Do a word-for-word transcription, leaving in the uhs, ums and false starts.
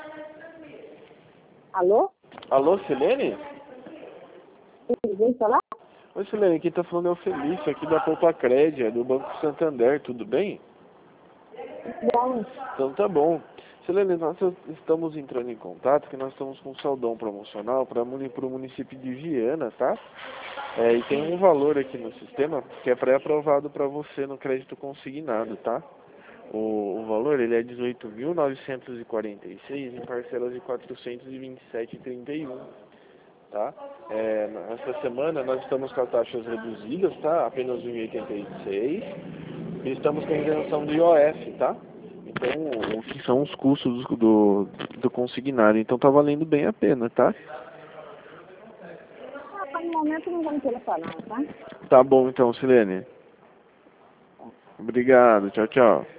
Alô? Alô, Silene? Quem falar? Oi, Silene, quem tá falando é o Felício, aqui da Poupa Crédia, do Banco Santander, tudo bem? Bom, Então tá bom. Silene, nós estamos entrando em contato, que nós estamos com um saldão promocional para o município de Viana, tá? É, e tem um valor aqui no sistema que é pré-aprovado para você no crédito consignado, tá? O, o valor ele é dezoito mil novecentos e quarenta e seis em parcelas de quatrocentos e vinte e sete vírgula trinta e um, tá? É, essa semana nós estamos com as taxas reduzidas, tá? Apenas um vírgula oitenta e seis e estamos com a isenção do I O F, tá? Então, o que são os custos do, do, do consignado. Então tá valendo bem a pena, tá? ah, no momento não vamos telefonar, tá? Tá bom então, Silene. Obrigado, tchau, tchau.